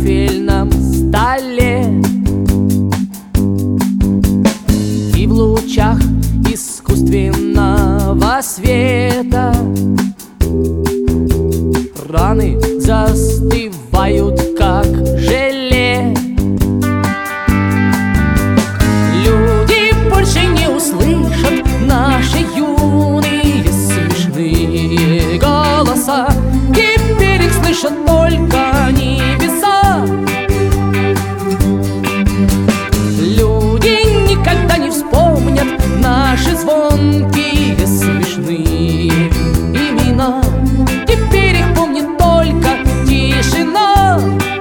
кофейном столе, и в лучах искусственного света раны застывают, как желе. Люди больше не услышат наши юные смешные голоса. Теперь их слышат только небеса. Люди никогда не вспомнят наши звонкие смешные имена. Теперь их помнит только тишина.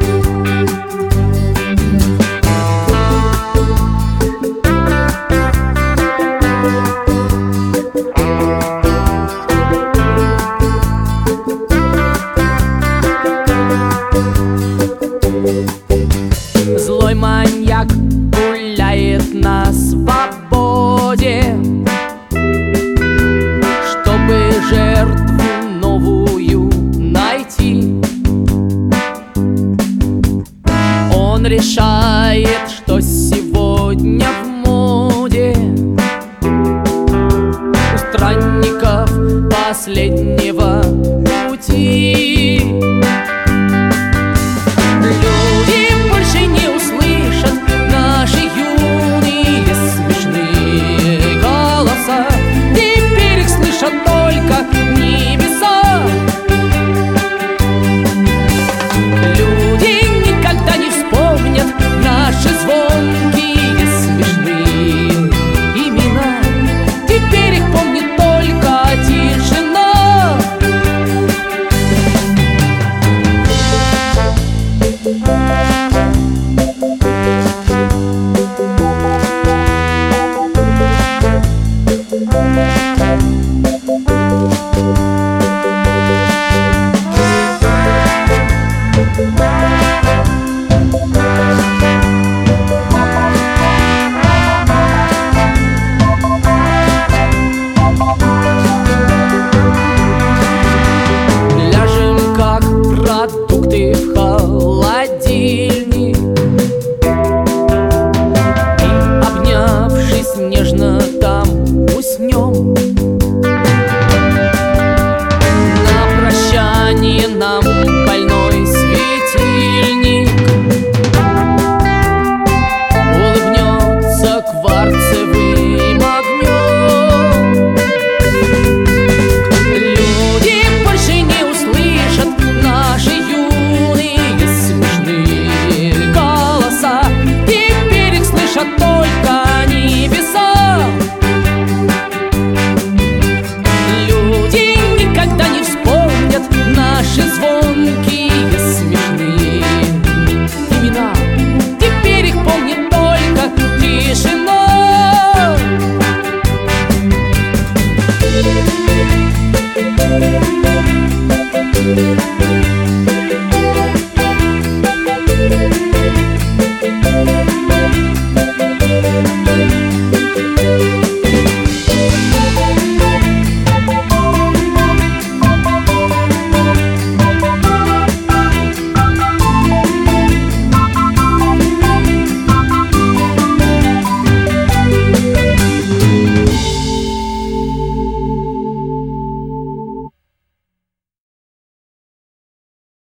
Злой маньяк гуляет на свободе, чтобы жертву новую найти. Он решает, что сегодня в моде у странников последнего пути. Люди больше не услышат наши юные смешные голоса. Теперь их слышат только небеса. Люди никогда не вспомнят наши звонкие смешные имена. Теперь их помнит только тишина. Ляжем, как продукты в холодильник, и, обнявшись нежно, там уснем.